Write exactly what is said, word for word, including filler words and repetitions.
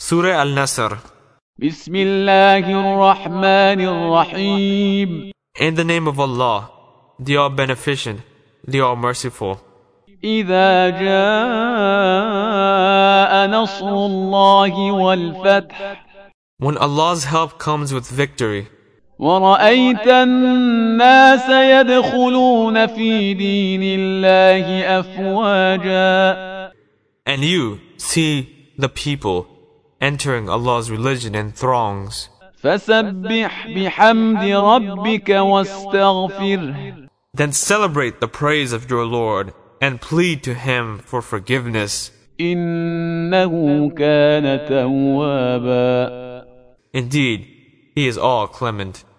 Surah Al-Nasr. بسم الله الرحمن الرحيم. In the name of Allah, the All-Beneficent, the All-Merciful. إذا جاء نصر الله والفتح. When Allah's help comes with victory, ورأيت الناس يدخلون في دين الله أفواجا. and you see the people entering Allah's religion in throngs, فسبح بحمد ربك واستغفره. then celebrate the praise of your Lord and plead to Him for forgiveness. إنه كان توابا. Indeed, He is all clement.